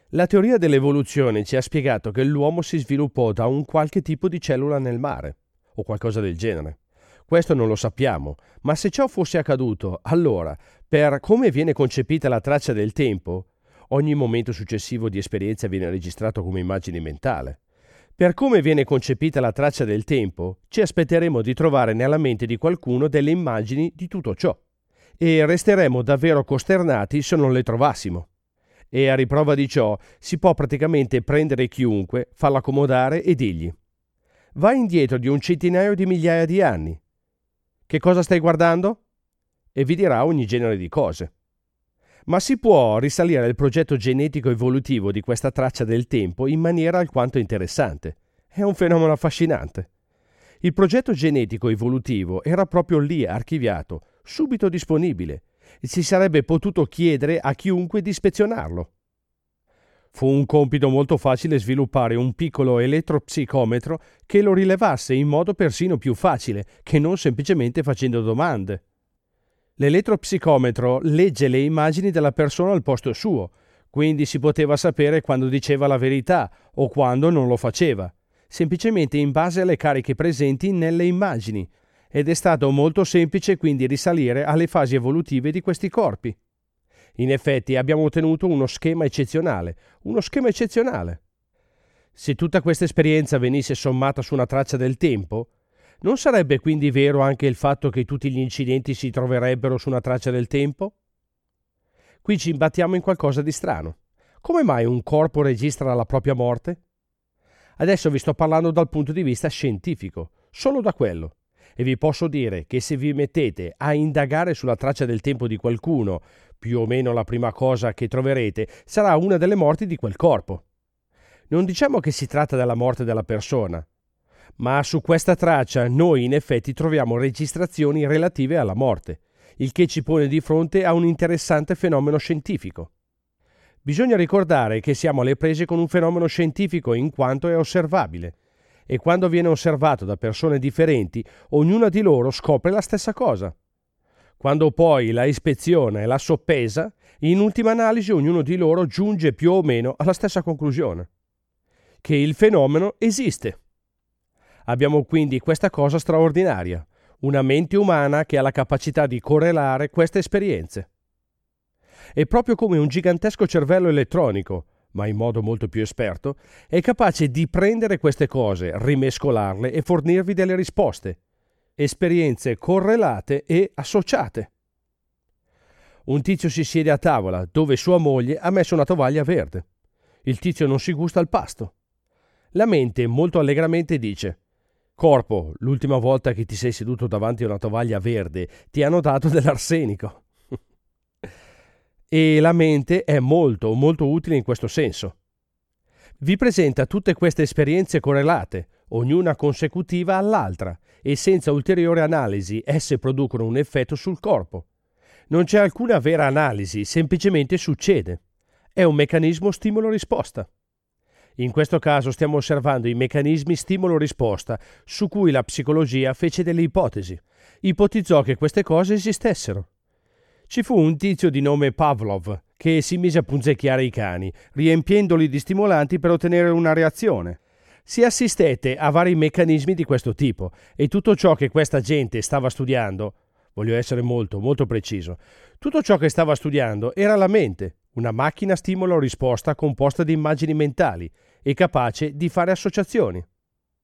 La teoria dell'evoluzione ci ha spiegato che l'uomo si sviluppò da un qualche tipo di cellula nel mare, o qualcosa del genere. Questo non lo sappiamo, ma se ciò fosse accaduto, allora, per come viene concepita la traccia del tempo, ogni momento successivo di esperienza viene registrato come immagine mentale. Per come viene concepita la traccia del tempo, ci aspetteremo di trovare nella mente di qualcuno delle immagini di tutto ciò, e resteremo davvero costernati se non le trovassimo. E a riprova di ciò si può praticamente prendere chiunque, farlo accomodare e dirgli: vai indietro di un centinaio di migliaia di anni. Che cosa stai guardando? E vi dirà ogni genere di cose. Ma si può risalire al progetto genetico evolutivo di questa traccia del tempo in maniera alquanto interessante. È un fenomeno affascinante. Il progetto genetico evolutivo era proprio lì archiviato, subito disponibile, e si sarebbe potuto chiedere a chiunque di ispezionarlo. Fu un compito molto facile sviluppare un piccolo elettropsicometro che lo rilevasse in modo persino più facile che non semplicemente facendo domande. L'elettropsicometro legge le immagini della persona al posto suo, quindi si poteva sapere quando diceva la verità o quando non lo faceva, semplicemente in base alle cariche presenti nelle immagini, ed è stato molto semplice quindi risalire alle fasi evolutive di questi corpi. In effetti abbiamo ottenuto uno schema eccezionale. Se tutta questa esperienza venisse sommata su una traccia del tempo, non sarebbe quindi vero anche il fatto che tutti gli incidenti si troverebbero su una traccia del tempo? Qui ci imbattiamo in qualcosa di strano. Come mai un corpo registra la propria morte? Adesso vi sto parlando dal punto di vista scientifico, solo da quello. E vi posso dire che se vi mettete a indagare sulla traccia del tempo di qualcuno, più o meno la prima cosa che troverete sarà una delle morti di quel corpo. Non diciamo che si tratta della morte della persona, ma su questa traccia noi in effetti troviamo registrazioni relative alla morte, il che ci pone di fronte a un interessante fenomeno scientifico. Bisogna ricordare che siamo alle prese con un fenomeno scientifico in quanto è osservabile, e quando viene osservato da persone differenti, ognuna di loro scopre la stessa cosa. Quando poi la ispeziona e la soppesa, in ultima analisi ognuno di loro giunge più o meno alla stessa conclusione: che il fenomeno esiste. Abbiamo quindi questa cosa straordinaria, una mente umana che ha la capacità di correlare queste esperienze. È proprio come un gigantesco cervello elettronico, ma in modo molto più esperto, è capace di prendere queste cose, rimescolarle e fornirvi delle risposte. Esperienze correlate e associate. Un tizio si siede a tavola dove sua moglie ha messo una tovaglia verde. Il tizio non si gusta il pasto. La mente molto allegramente dice: corpo, l'ultima volta che ti sei seduto davanti a una tovaglia verde ti hanno dato dell'arsenico. E la mente è molto, molto utile in questo senso. Vi presenta tutte queste esperienze correlate, ognuna consecutiva all'altra, e senza ulteriore analisi esse producono un effetto sul corpo. Non c'è alcuna vera analisi, semplicemente succede. È un meccanismo stimolo-risposta. In questo caso stiamo osservando i meccanismi stimolo-risposta su cui la psicologia fece delle ipotesi. Ipotizzò che queste cose esistessero. Ci fu un tizio di nome Pavlov che si mise a punzecchiare i cani, riempiendoli di stimolanti per ottenere una reazione. Si assistette a vari meccanismi di questo tipo e tutto ciò che questa gente stava studiando, voglio essere molto, molto preciso, tutto ciò che stava studiando era la mente, una macchina stimolo-risposta composta di immagini mentali e capace di fare associazioni.